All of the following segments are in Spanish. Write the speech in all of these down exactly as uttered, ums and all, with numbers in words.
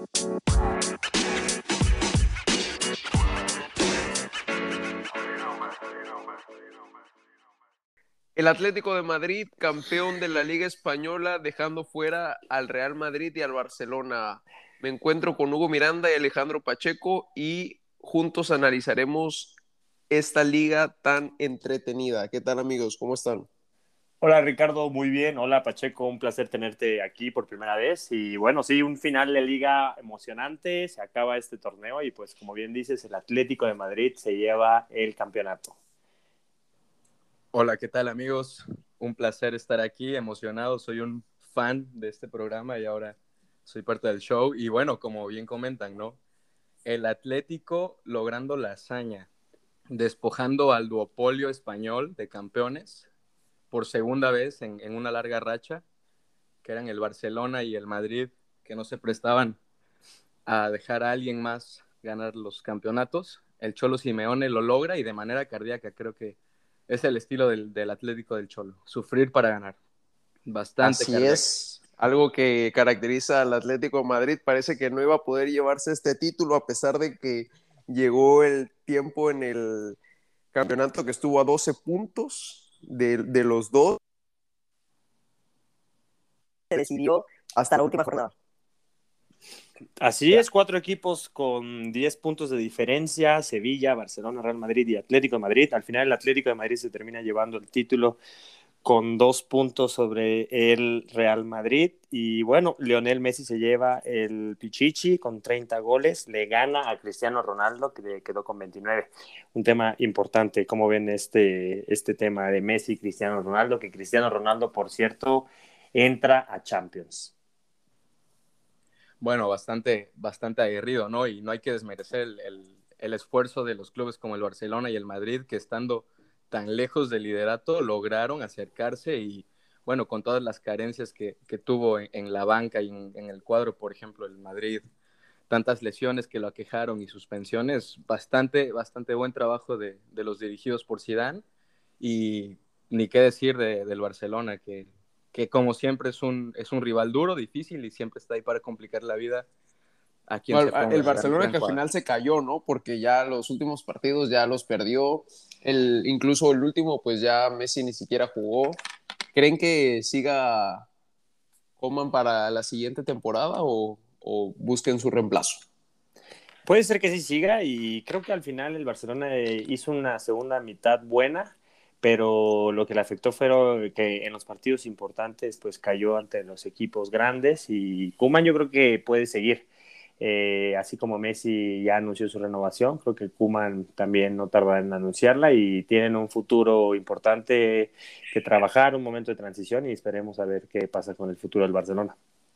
El Atlético de Madrid, campeón de la Liga Española, dejando fuera al Real Madrid y al Barcelona. Me encuentro con Hugo Miranda y Alejandro Pacheco y juntos analizaremos esta liga tan entretenida. ¿Qué tal, amigos? ¿Cómo están? Hola Ricardo, muy bien. Hola Pacheco, un placer tenerte aquí por primera vez. Y bueno, sí, un final de liga emocionante. Se acaba este torneo y pues como bien dices, el Atlético de Madrid se lleva el campeonato. Hola, ¿qué tal amigos? Un placer estar aquí, emocionado. Soy un fan de este programa y ahora soy parte del show. Y bueno, como bien comentan, ¿no? El Atlético logrando la hazaña, despojando al duopolio español de campeones por segunda vez en, en una larga racha, que eran el Barcelona y el Madrid, que no se prestaban a dejar a alguien más ganar los campeonatos. El Cholo Simeone lo logra y de manera cardíaca. Creo que es el estilo del, del Atlético del Cholo, sufrir para ganar. Bastante Así cardíaco. es, algo que caracteriza al Atlético de Madrid. Parece que no iba a poder llevarse este título a pesar de que llegó el tiempo en el campeonato que estuvo a doce puntos de, de los dos. Se decidió hasta la última jornada. Así es, cuatro equipos con diez puntos de diferencia: Sevilla, Barcelona, Real Madrid y Atlético de Madrid. Al final el Atlético de Madrid se termina llevando el título con dos puntos sobre el Real Madrid. Y bueno, Lionel Messi se lleva el Pichichi con treinta goles, le gana a Cristiano Ronaldo, que quedó con veintinueve. Un tema importante, ¿cómo ven este, este tema de Messi y Cristiano Ronaldo? Que Cristiano Ronaldo, por cierto, entra a Champions. Bueno, bastante, bastante aguerrido, ¿no? Y no hay que desmerecer el, el, el esfuerzo de los clubes como el Barcelona y el Madrid, que estando tan lejos del liderato, lograron acercarse y, bueno, con todas las carencias que, que tuvo en, en la banca y en, en el cuadro, por ejemplo, el Madrid, tantas lesiones que lo aquejaron y suspensiones, bastante, bastante buen trabajo de, de los dirigidos por Zidane. Y ni qué decir de, del Barcelona, que, que como siempre es un, es un rival duro, difícil y siempre está ahí para complicar la vida a quien Bueno, se ponga el a ver el Barcelona gran que al cuadro. final se cayó, ¿no? Porque ya los últimos partidos ya los perdió. El, incluso el último, pues ya Messi ni siquiera jugó. ¿Creen que siga Coman para la siguiente temporada o, o busquen su reemplazo? Puede ser que sí siga, y creo que al final el Barcelona eh, hizo una segunda mitad buena, pero lo que le afectó fue que en los partidos importantes pues cayó ante los equipos grandes, y Koeman yo creo que puede seguir. Eh, así como Messi ya anunció su renovación, creo que Koeman también no tarda en anunciarla, y tienen un futuro importante que trabajar, un momento de transición, y esperemos a ver qué pasa con el futuro del Barcelona.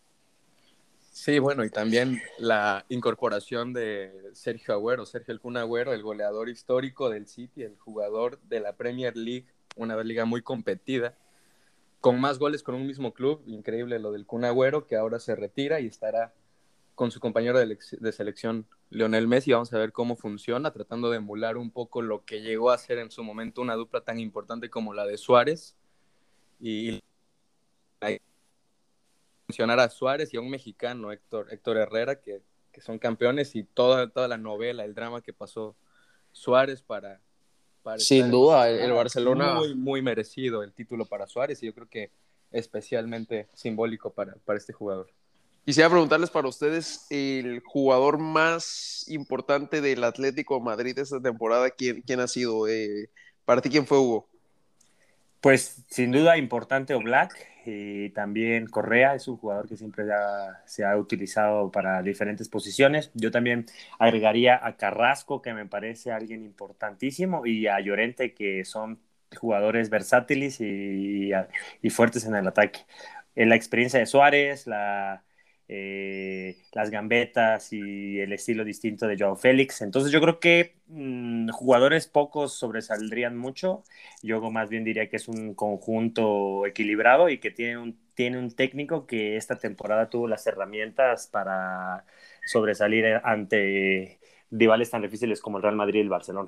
Sí, bueno, y también la incorporación de Sergio Agüero, Sergio El Kun Agüero, el goleador histórico del City, el jugador de la Premier League, una liga muy competida, con más goles con un mismo club. Increíble lo del Kun Agüero, que ahora se retira y estará con su compañero de, de selección, Lionel Messi. Vamos a ver cómo funciona, tratando de emular un poco lo que llegó a ser en su momento una dupla tan importante como la de Suárez, y, y mencionar a Suárez y a un mexicano, Héctor, Héctor Herrera, que, que son campeones, y toda, toda la novela, el drama que pasó Suárez para, para estar Sin en donde duda, el, el está. Barcelona. Muy, muy merecido el título para Suárez, y yo creo que especialmente simbólico para, para este jugador. Quisiera preguntarles para ustedes, el jugador más importante del Atlético de Madrid esta temporada, ¿quién, quién ha sido? Eh, ¿Para ti quién fue, Hugo? Pues sin duda importante Oblak, y también Correa es un jugador que siempre ha, se ha utilizado para diferentes posiciones. Yo también agregaría a Carrasco, que me parece alguien importantísimo, y a Llorente, que son jugadores versátiles y, y fuertes en el ataque. En la experiencia de Suárez, la, eh, las gambetas y el estilo distinto de Joao Félix. Entonces yo creo que mmm, jugadores pocos sobresaldrían mucho. Yo más bien diría que es un conjunto equilibrado, y que tiene un, tiene un técnico que esta temporada tuvo las herramientas para sobresalir ante rivales tan difíciles como el Real Madrid y el Barcelona.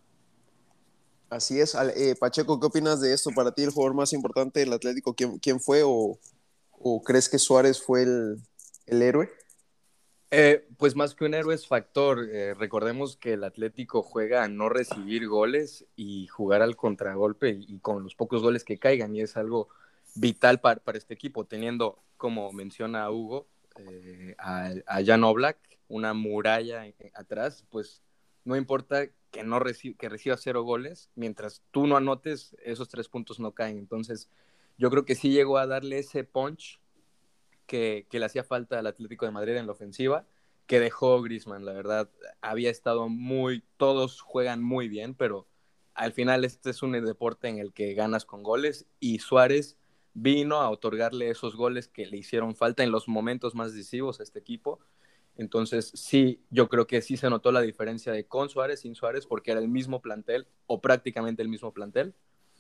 Así es. Eh, Pacheco, ¿qué opinas de esto? Para ti, el jugador más importante del Atlético, ¿quién, quién fue? O, ¿O crees que Suárez fue el, el héroe? Eh, pues más que un héroe es factor. Eh, recordemos que el Atlético juega a no recibir goles y jugar al contragolpe y, y con los pocos goles que caigan, y es algo vital para, para este equipo, teniendo, como menciona Hugo, eh, a, a Jan Oblak, una muralla en- atrás, pues no importa que, no reci que reciba cero goles, mientras tú no anotes, esos tres puntos no caen. Entonces, yo creo que sí llegó a darle ese punch que, que le hacía falta al Atlético de Madrid en la ofensiva, que dejó Griezmann. La verdad, había estado muy, todos juegan muy bien, pero al final este es un deporte en el que ganas con goles, y Suárez vino a otorgarle esos goles que le hicieron falta en los momentos más decisivos a este equipo. Entonces, sí, yo creo que sí se notó la diferencia de con Suárez, sin Suárez, porque era el mismo plantel, o prácticamente el mismo plantel,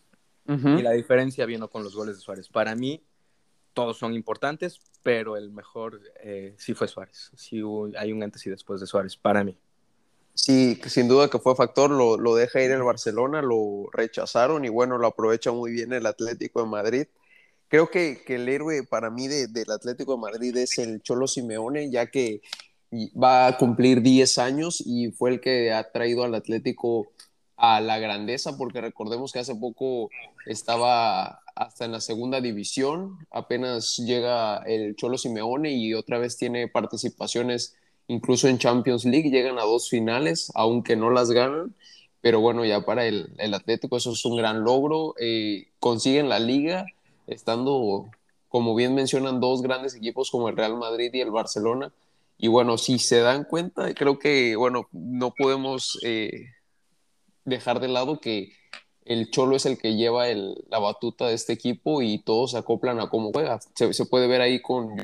y Ujú. la diferencia vino con los goles de Suárez. Para mí, todos son importantes, pero el mejor eh, sí fue Suárez. Sí hubo, hay un antes y después de Suárez, para mí. Sí, sin duda que fue factor, lo, lo deja ir el Barcelona, lo rechazaron y bueno, lo aprovecha muy bien el Atlético de Madrid. Creo que, que el héroe para mí de, del Atlético de Madrid es el Cholo Simeone, ya que va a cumplir diez años y fue el que ha traído al Atlético a la grandeza, porque recordemos que hace poco estaba hasta en la segunda división, apenas llega el Cholo Simeone y otra vez tiene participaciones incluso en Champions League, llegan a dos finales, aunque no las ganan, pero bueno, ya para el, el Atlético eso es un gran logro, eh, consiguen la liga estando, como bien mencionan, dos grandes equipos como el Real Madrid y el Barcelona. Y bueno, si se dan cuenta, creo que, bueno, no podemos eh, dejar de lado que el Cholo es el que lleva el, la batuta de este equipo y todos se acoplan a cómo juega. Se, se puede ver ahí con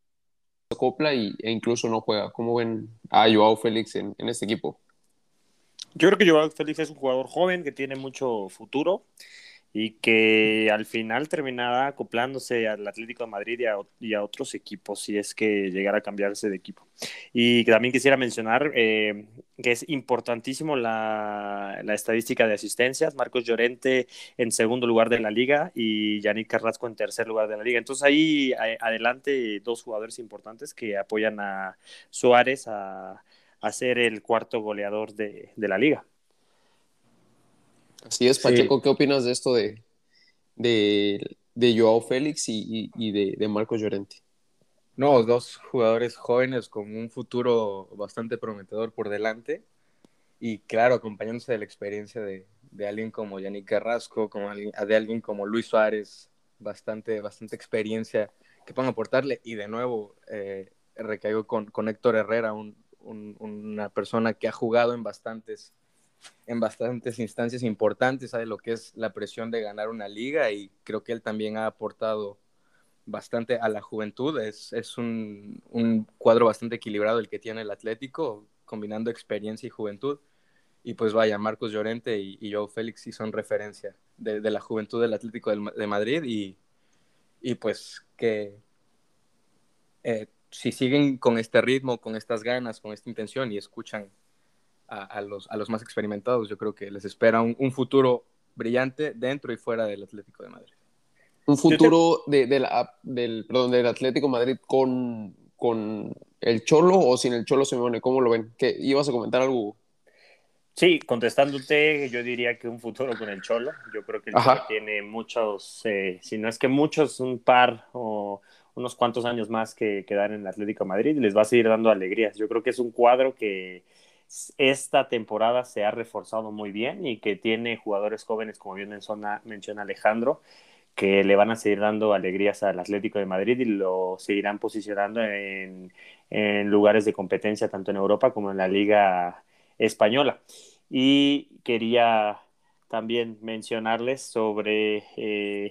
se acopla y, e incluso no juega. ¿Cómo ven a Joao Félix en, en este equipo? Yo creo que Joao Félix es un jugador joven que tiene mucho futuro y que al final terminará acoplándose al Atlético de Madrid y a, y a otros equipos si es que llegara a cambiarse de equipo. Y también quisiera mencionar eh, que es importantísimo la, la, estadística de asistencias. Marcos Llorente en segundo lugar de la liga y Yannick Carrasco en tercer lugar de la liga. Entonces ahí a, adelante dos jugadores importantes que apoyan a Suárez a, a ser el cuarto goleador de, de la liga. Así es, Sí, Pacheco, ¿qué opinas de esto de, de, de Joao Félix y, y, y de, de Marcos Llorente? no, dos jugadores jóvenes con un futuro bastante prometedor por delante, y claro, acompañándose de la experiencia de, de alguien como Yannick Carrasco, como alguien, de alguien como Luis Suárez, bastante, bastante experiencia que puedan aportarle. Y de nuevo, eh, recaigo con, con Héctor Herrera, un, un, una persona que ha jugado en bastantes, en bastantes instancias importantes, sabe lo que es la presión de ganar una liga, y creo que él también ha aportado bastante a la juventud. Es, es un, un cuadro bastante equilibrado el que tiene el Atlético, combinando experiencia y juventud. Y pues vaya, Marcos Llorente y, y Joao Félix sí son referencia de, de la juventud del Atlético de, de Madrid, y, y pues que eh, si siguen con este ritmo, con estas ganas, con esta intención, y escuchan a, a, los, a los más experimentados, yo creo que les espera un, un futuro brillante dentro y fuera del Atlético de Madrid. Un Yo te, futuro de, de la, del, perdón, del Atlético de Madrid con, con el Cholo o sin el Cholo Simeone, ¿cómo lo ven? ¿Qué, ibas a comentar algo? Sí, contestándote, yo diría que un futuro con el Cholo. Yo creo que el Cholo Ajá. tiene muchos, eh, si no es que muchos, un par o unos cuantos años más que quedar en el Atlético de Madrid y les va a seguir dando alegrías. Yo creo que es un cuadro que esta temporada se ha reforzado muy bien y que tiene jugadores jóvenes, como bien menciona, menciona Alejandro, que le van a seguir dando alegrías al Atlético de Madrid y lo seguirán posicionando en, en lugares de competencia tanto en Europa como en la Liga Española. Y quería también mencionarles sobre eh,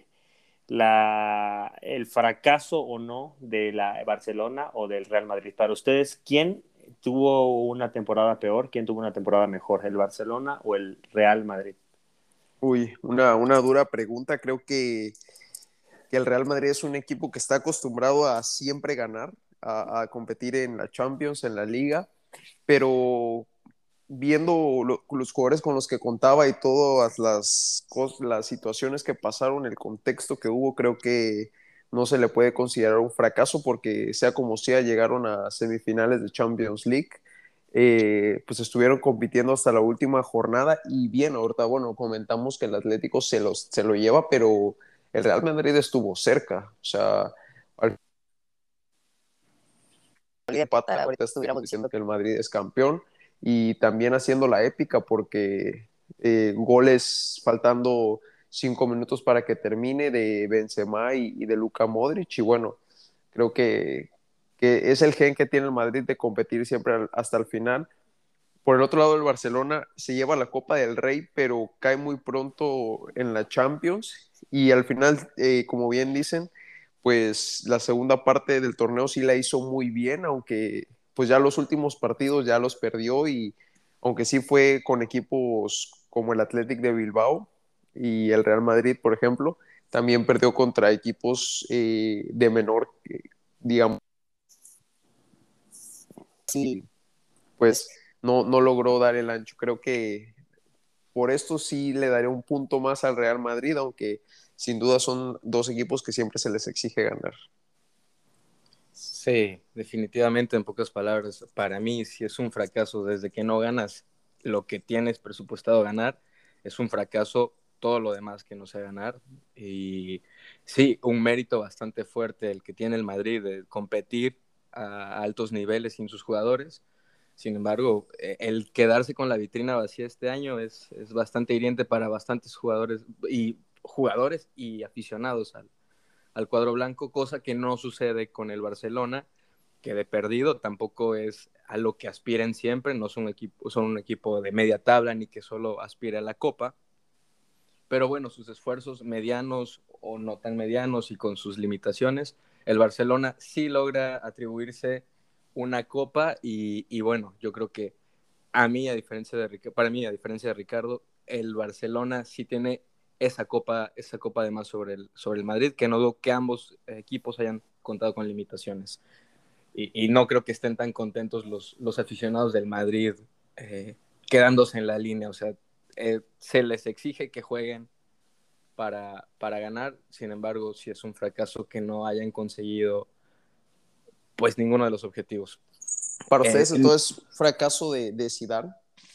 la, el fracaso o no de la Barcelona o del Real Madrid. Para ustedes, ¿quién tuvo una temporada peor? ¿Quién tuvo una temporada mejor? ¿El Barcelona o el Real Madrid? Uy, una, una dura pregunta. Creo que, que el Real Madrid es un equipo que está acostumbrado a siempre ganar, a, a competir en la Champions, en la Liga, pero viendo lo, los jugadores con los que contaba y todas las, las situaciones que pasaron, el contexto que hubo, creo que no se le puede considerar un fracaso porque sea como sea, llegaron a semifinales de Champions League, eh, pues estuvieron compitiendo hasta la última jornada y bien, ahorita, bueno, comentamos que el Atlético se, los, se lo lleva, pero el Real Madrid estuvo cerca, o sea, al empate, ahorita estuviéramos diciendo que el Madrid es campeón y también haciendo la épica porque eh, goles faltando cinco minutos para que termine de Benzema y, y de Luka Modric y bueno, creo que, que es el gen que tiene el Madrid de competir siempre al, hasta el final. Por el otro lado, el Barcelona se lleva la Copa del Rey, pero cae muy pronto en la Champions y al final, eh, como bien dicen, pues la segunda parte del torneo sí la hizo muy bien, aunque pues ya los últimos partidos ya los perdió y aunque sí fue con equipos como el Athletic de Bilbao y el Real Madrid, por ejemplo, también perdió contra equipos eh, de menor, eh, digamos, sí, pues no, no logró dar el ancho. Creo que por esto sí le daré un punto más al Real Madrid, aunque sin duda son dos equipos que siempre se les exige ganar. Sí, definitivamente, en pocas palabras, para mí sí es un fracaso desde que no ganas lo que tienes presupuestado ganar, es un fracaso todo lo demás que no sea ganar. Y sí, un mérito bastante fuerte el que tiene el Madrid de competir a altos niveles sin sus jugadores. Sin embargo, eh, el quedarse con la vitrina vacía este año es, es bastante hiriente para bastantes jugadores y jugadores y aficionados al, al cuadro blanco, cosa que no sucede con el Barcelona, que de perdido tampoco es a lo que aspiren siempre, no son, equipo, son un equipo de media tabla ni que solo aspire a la Copa, pero bueno, sus esfuerzos medianos o no tan medianos y con sus limitaciones, el Barcelona sí logra atribuirse una Copa y, y bueno, yo creo que a mí, a diferencia de para mí, a diferencia de Ricardo, el Barcelona sí tiene esa copa, esa copa además sobre el, sobre el Madrid, que no dudo que ambos equipos hayan contado con limitaciones. Y, y no creo que estén tan contentos los, los aficionados del Madrid eh, quedándose en la línea. O sea, eh, se les exige que jueguen para, para ganar. Sin embargo, si es un fracaso que no hayan conseguido pues ninguno de los objetivos. Para Eh, ustedes, entonces, fracaso de, de Zidane.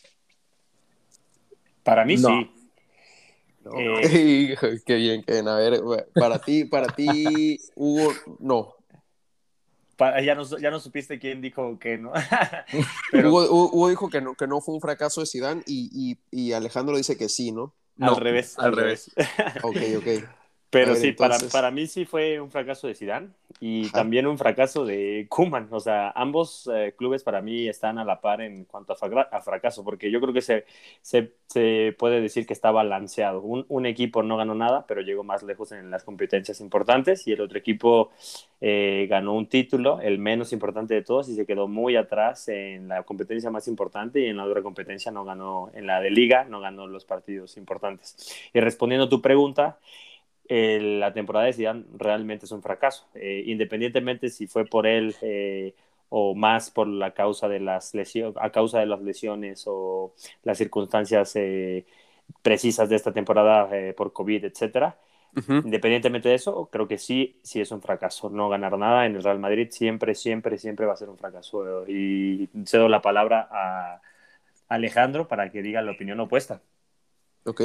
Para mí no, sí. No. Eh, Qué bien, qué bien. A ver, para ti, para ti, Hugo, no. para, ya, no, ya no supiste quién dijo que no. Pero Hugo, Hugo dijo que no, que no fue un fracaso de Zidane y, y, y Alejandro dice que sí, ¿no? al no, revés, al al revés. revés. Ok, ok. A Pero ver, sí, para, entonces. para mí sí fue un fracaso de Zidane y Ajá. también un fracaso de Koeman. O sea, ambos eh, clubes para mí están a la par en cuanto a, fra- a fracaso, porque yo creo que se, se, se puede decir que está balanceado. Un, un equipo no ganó nada, pero llegó más lejos en las competencias importantes y el otro equipo eh, ganó un título, el menos importante de todos, y se quedó muy atrás en la competencia más importante y en la otra competencia no ganó, en la de liga, no ganó los partidos importantes. Y respondiendo a tu pregunta, eh, la temporada de Zidane realmente es un fracaso, eh, independientemente si fue por él eh, o más por la causa de las lesiones, a causa de las lesiones o las circunstancias eh, precisas de esta temporada eh, por COVID, etcétera. Uh-huh. Independientemente de eso, creo que sí, sí es un fracaso. No ganar nada en el Real Madrid siempre, siempre, siempre va a ser un fracaso. Y cedo la palabra a Alejandro para que diga la opinión opuesta. Ok.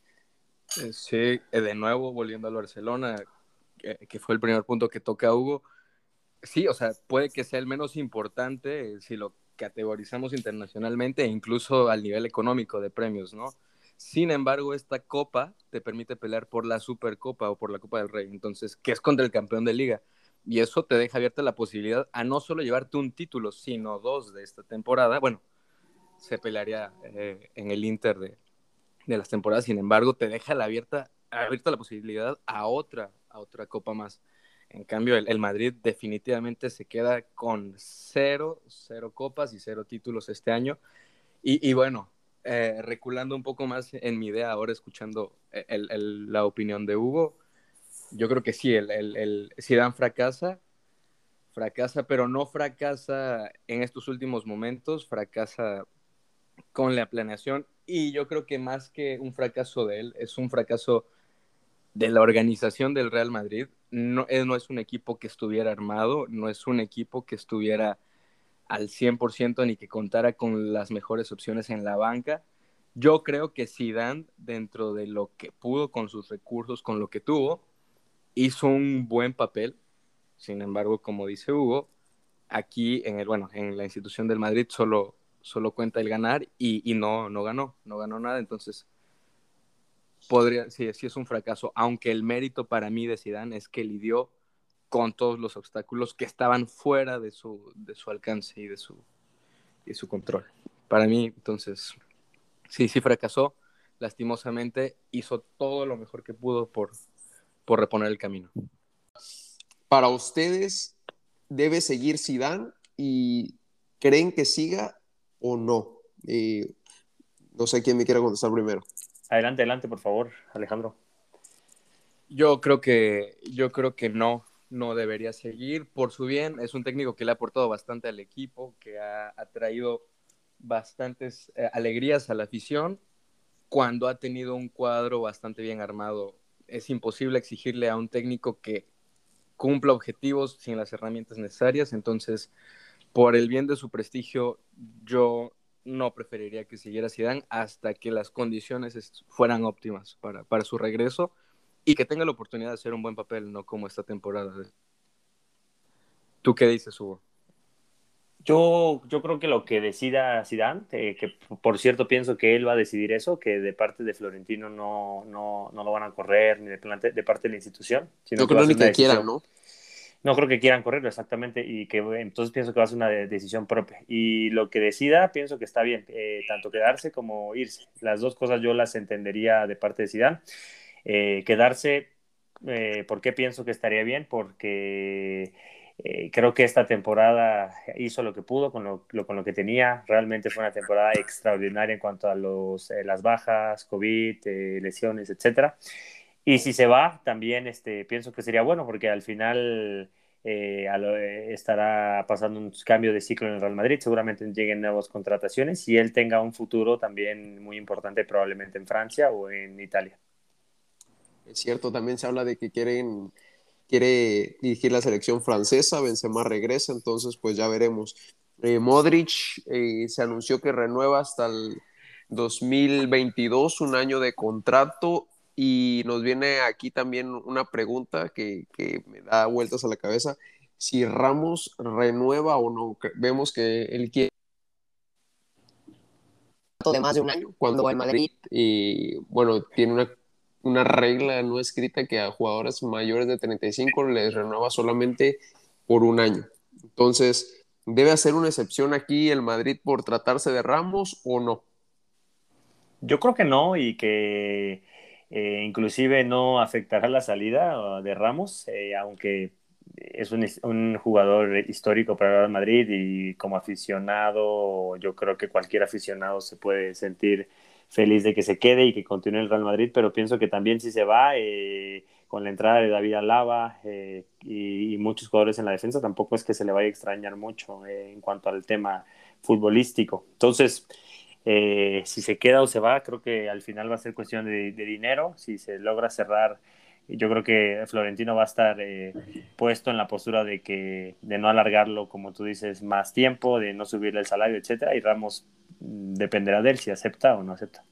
Sí, eh, de nuevo, volviendo al Barcelona, que, que fue el primer punto que toca Hugo. Sí, o sea, puede que sea el menos importante eh, si lo categorizamos internacionalmente e incluso al nivel económico de premios, ¿no? Sin embargo, esta copa te permite pelear por la Supercopa o por la Copa del Rey, entonces, que es contra el campeón de liga. Y eso te deja abierta la posibilidad a no solo llevarte un título, sino dos de esta temporada. Bueno, se pelearía eh, en el Inter de, de las temporadas, sin embargo, te deja la abierta, abierta la posibilidad a otra, a otra copa más. En cambio, el, el Madrid definitivamente se queda con cero, cero copas y cero títulos este año. Y, y bueno, eh, reculando un poco más en mi idea, ahora escuchando el, el, la opinión de Hugo, yo creo que sí, el, el, el Zidane fracasa, fracasa, pero no fracasa en estos últimos momentos, fracasa con la planeación y yo creo que más que un fracaso de él, es un fracaso de la organización del Real Madrid. no, eh, no es un equipo que estuviera armado, no es un equipo que estuviera al cien por ciento ni que contara con las mejores opciones en la banca. Yo creo que Zidane, dentro de lo que pudo con sus recursos, con lo que tuvo, hizo un buen papel. Sin embargo, como dice Hugo, aquí en el, bueno, en la institución del Madrid solo, solo cuenta el ganar y, y no, no ganó, no ganó nada. Entonces, podría, sí, sí es un fracaso, aunque el mérito para mí de Zidane es que lidió con todos los obstáculos que estaban fuera de su, de su alcance y de su, y su control. Para mí, entonces, sí, sí fracasó. Lastimosamente, hizo todo lo mejor que pudo por, por reponer el camino. Para ustedes, ¿debe seguir Zidane y creen que siga o no? Eh, no sé quién me quiera contestar primero. Adelante, adelante, por favor, Alejandro. Yo creo que, yo creo que no, no debería seguir por su bien. Es un técnico que le ha aportado bastante al equipo, que ha, ha traído bastantes eh, alegrías a la afición. Cuando ha tenido un cuadro bastante bien armado, es imposible exigirle a un técnico que cumpla objetivos sin las herramientas necesarias. Entonces, por el bien de su prestigio, yo no preferiría que siguiera Zidane hasta que las condiciones fueran óptimas para, para su regreso y que tenga la oportunidad de hacer un buen papel, no como esta temporada. ¿Tú qué dices, Hugo? Yo, yo creo que lo que decida Zidane, eh, que por cierto pienso que él va a decidir eso, que de parte de Florentino no, no, no lo van a correr, ni de, plante, de parte de la institución, sino Yo que va creo a ni ser una que quieran, decisión. ¿no? No creo que quieran correrlo exactamente, y que entonces pienso que va a ser una de, decisión propia. Y lo que decida, pienso que está bien, eh, tanto quedarse como irse. Las dos cosas yo las entendería de parte de Zidane. Eh, quedarse, eh, ¿por qué pienso que estaría bien? Porque eh, creo que esta temporada hizo lo que pudo con lo, lo, con lo que tenía. Realmente fue una temporada extraordinaria en cuanto a los, eh, las bajas, COVID, eh, lesiones, etcétera. Y si se va, también este, pienso que sería bueno, porque al final eh, a lo, eh, estará pasando un cambio de ciclo en el Real Madrid. Seguramente lleguen nuevas contrataciones y él tenga un futuro también muy importante, probablemente en Francia o en Italia. Es cierto, también se habla de que quieren, quiere dirigir la selección francesa, Benzema regresa, entonces pues ya veremos. Eh, Modric eh, se anunció que renueva hasta el dos mil veintidós, un año de contrato, y nos viene aquí también una pregunta que, que me da vueltas a la cabeza, si Ramos renueva o no. Vemos que él quiere de más de un año, cuando el Madrid, y bueno, tiene una, una regla no escrita que a jugadores mayores de treinta y cinco les renueva solamente por un año. Entonces, ¿debe hacer una excepción aquí el Madrid por tratarse de Ramos o no? Yo creo que no, y que eh, inclusive no afectará la salida uh, de Ramos, eh, aunque es un, un, jugador histórico para el Real Madrid, y como aficionado, yo creo que cualquier aficionado se puede sentir feliz de que se quede y que continúe el Real Madrid, pero pienso que también si se va, eh, con la entrada de David Alaba eh, y, y muchos jugadores en la defensa, tampoco es que se le vaya a extrañar mucho eh, en cuanto al tema futbolístico. Entonces, Eh, si se queda o se va, creo que al final va a ser cuestión de, de dinero. Si se logra cerrar, yo creo que Florentino va a estar eh, puesto en la postura de que de no alargarlo, como tú dices, más tiempo, de no subirle el salario, etcétera. Y Ramos mm, dependerá de él si acepta o no acepta.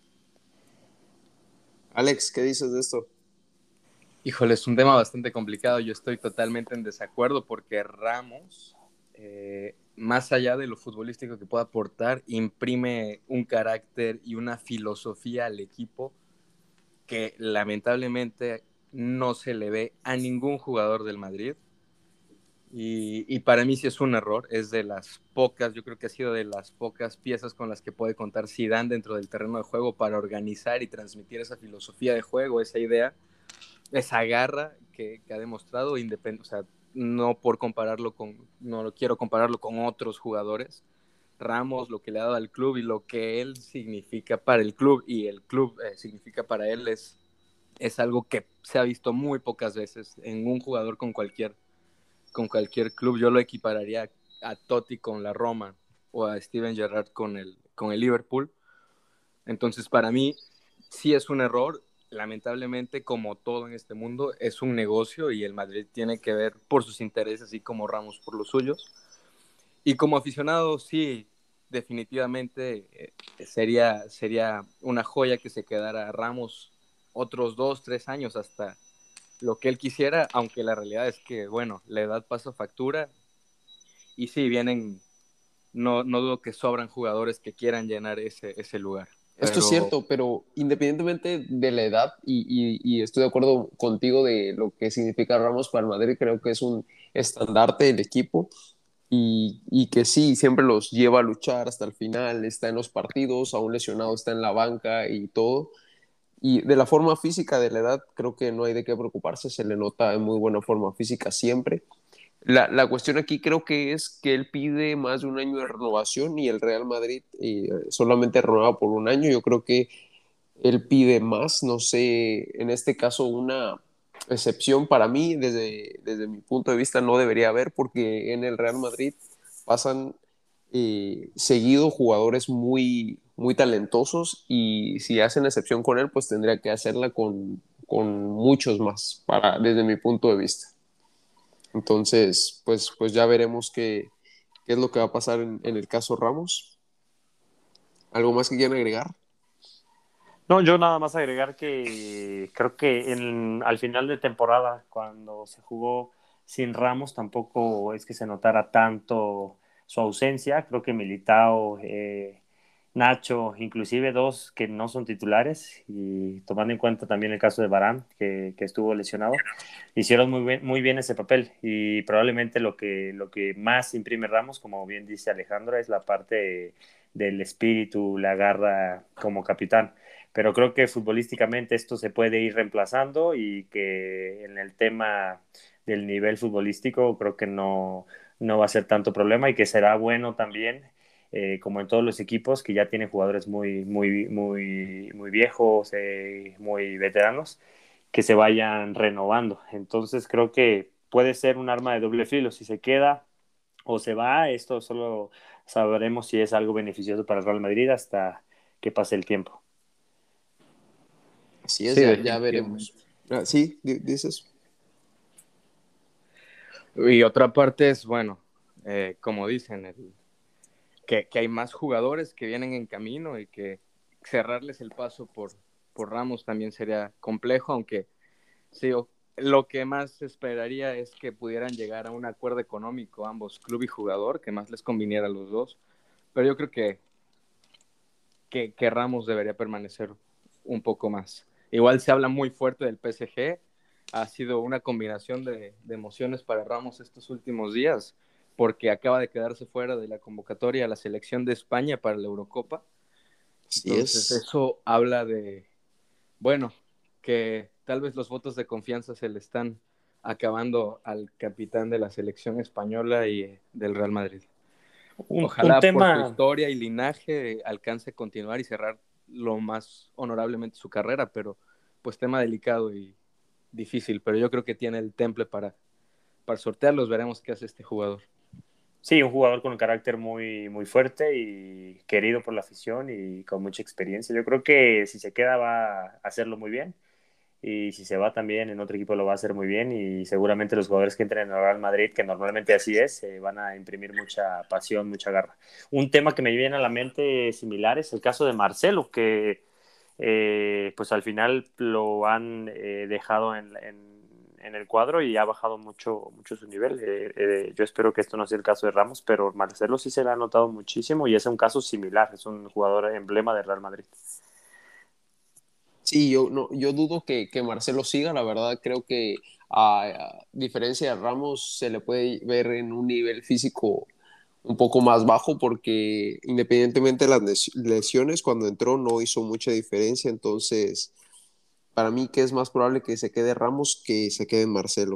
Alex, ¿qué dices de esto? Híjole, es un tema bastante complicado. Yo estoy totalmente en desacuerdo porque Ramos, eh, más allá de lo futbolístico que pueda aportar, imprime un carácter y una filosofía al equipo que lamentablemente no se le ve a ningún jugador del Madrid. Y, y para mí sí es un error. Es de las pocas, yo creo que ha sido de las pocas piezas con las que puede contar Zidane dentro del terreno de juego para organizar y transmitir esa filosofía de juego, esa idea, esa garra que, que ha demostrado, independ- o sea, no por compararlo con, no lo quiero compararlo con otros jugadores. Ramos, lo que le ha dado al club y lo que él significa para el club y el club eh, significa para él es, es algo que se ha visto muy pocas veces en un jugador con cualquier, con cualquier club. Yo lo equipararía a Totti con la Roma o a Steven Gerrard con el, con el Liverpool. Entonces, para mí, sí es un error. lamentablemente, como todo en este mundo, es un negocio y el Madrid tiene que ver por sus intereses, así como Ramos por los suyos. Y como aficionado, sí, definitivamente eh, sería, sería una joya que se quedara Ramos otros dos, tres años hasta lo que él quisiera, aunque la realidad es que, bueno, la edad pasa factura y sí, vienen, no, no dudo que sobran jugadores que quieran llenar ese, ese lugar. Esto es Pero cierto, pero independientemente de la edad, y, y- y estoy de acuerdo contigo de lo que significa Ramos para el Madrid, creo que es un estandarte del equipo y, y que sí, siempre los lleva a luchar hasta el final, está en los partidos, aún lesionado está en la banca y todo. Y de la forma física de la edad, creo que no hay de qué preocuparse, se le nota en muy buena forma física siempre. La, la cuestión aquí creo que es que él pide más de un año de renovación y el Real Madrid eh, solamente renueva por un año. Yo creo que él pide más, no sé, en este caso una excepción para mí, desde, desde mi punto de vista no debería haber, porque en el Real Madrid pasan eh, seguido jugadores muy, muy talentosos y si hacen excepción con él, pues tendría que hacerla con, con muchos más, para, desde mi punto de vista. Entonces, pues, pues ya veremos qué, qué es lo que va a pasar en, en el caso Ramos. ¿Algo más que quieran agregar? No, yo nada más agregar que creo que en, al final de temporada, cuando se jugó sin Ramos, tampoco es que se notara tanto su ausencia. Creo que Militao, eh, Nacho, inclusive dos que no son titulares, y tomando en cuenta también el caso de Varane, que, que estuvo lesionado, hicieron muy bien, muy bien ese papel. Y probablemente lo que, lo que más imprime Ramos, como bien dice Alejandro, es la parte del espíritu, la garra como capitán, pero creo que futbolísticamente esto se puede ir reemplazando y que en el tema del nivel futbolístico creo que no, no va a ser tanto problema y que será bueno también, eh, como en todos los equipos que ya tienen jugadores muy, muy, muy, muy viejos, eh, muy veteranos, que se vayan renovando. Entonces creo que puede ser un arma de doble filo. Si se queda o se va, esto solo sabremos si es algo beneficioso para el Real Madrid hasta que pase el tiempo. Así es, sí, ya, ya veremos. definitivamente. Ah, sí, di- dices. Y otra parte es, bueno, eh, como dicen, el, que, que hay más jugadores que vienen en camino y que cerrarles el paso por, por Ramos también sería complejo, aunque sí, o- lo que más esperaría es que pudieran llegar a un acuerdo económico ambos, club y jugador, que más les conviniera a los dos. Pero yo creo que, que, que Ramos debería permanecer un poco más. Igual se habla muy fuerte del P S G, ha sido una combinación de, de emociones para Ramos estos últimos días, porque acaba de quedarse fuera de la convocatoria a la selección de España para la Eurocopa. Así Entonces es. eso habla de, bueno, que tal vez los votos de confianza se le están acabando al capitán de la selección española y del Real Madrid. Un, un Ojalá por su tema, historia y linaje alcance a continuar y cerrar lo más honorablemente su carrera, pero pues tema delicado y difícil, pero yo creo que tiene el temple para, para sortearlos, veremos qué hace este jugador. sí, un jugador con un carácter muy, muy fuerte y querido por la afición y con mucha experiencia. Yo creo que si se queda va a hacerlo muy bien y si se va también en otro equipo lo va a hacer muy bien y seguramente los jugadores que entren en el Real Madrid, que normalmente así es, eh, van a imprimir mucha pasión, mucha garra. Un tema que me viene a la mente similar es el caso de Marcelo, que eh, pues al final lo han eh, dejado en, en, en, el cuadro y ha bajado mucho, mucho su nivel. Eh, eh, yo espero que esto no sea el caso de Ramos, pero Marcelo sí se le ha notado muchísimo y es un caso similar, es un jugador emblema de Real Madrid. Sí, yo, no, yo dudo que, que Marcelo siga, la verdad creo que a, a diferencia de Ramos se le puede ver en un nivel físico un poco más bajo porque independientemente de las les- lesiones, cuando entró no hizo mucha diferencia, entonces para mí que es más probable que se quede Ramos que se quede Marcelo.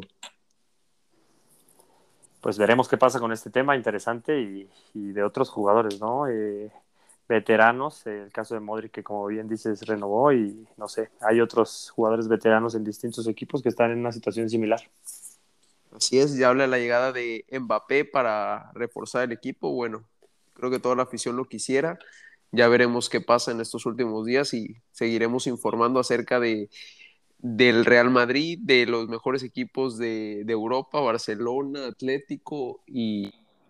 Pues veremos qué pasa con este tema interesante y, y de otros jugadores, ¿no? Eh, veteranos, eh, el caso de Modric que como bien dices renovó y no sé, hay otros jugadores veteranos en distintos equipos que están en una situación similar. Así es, ya habla la llegada de Mbappé para reforzar el equipo, bueno, creo que toda la afición lo quisiera. ya veremos qué pasa en estos últimos días y seguiremos informando acerca de, del Real Madrid, de los mejores equipos de, de Europa, Barcelona, Atlético y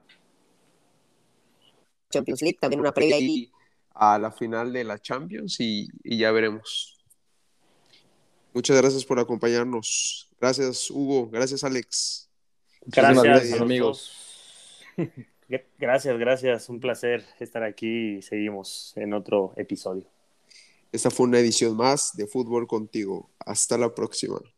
Champions League, también una previa ahí a la final de la Champions y, y ya veremos. Muchas gracias por acompañarnos. Gracias, Hugo. Gracias, Alex. Muchísimas Gracias gracias, a los amigos. dos. Gracias, gracias. Un placer estar aquí y seguimos en otro episodio. Esta fue una edición más de Fútbol Contigo. Hasta la próxima.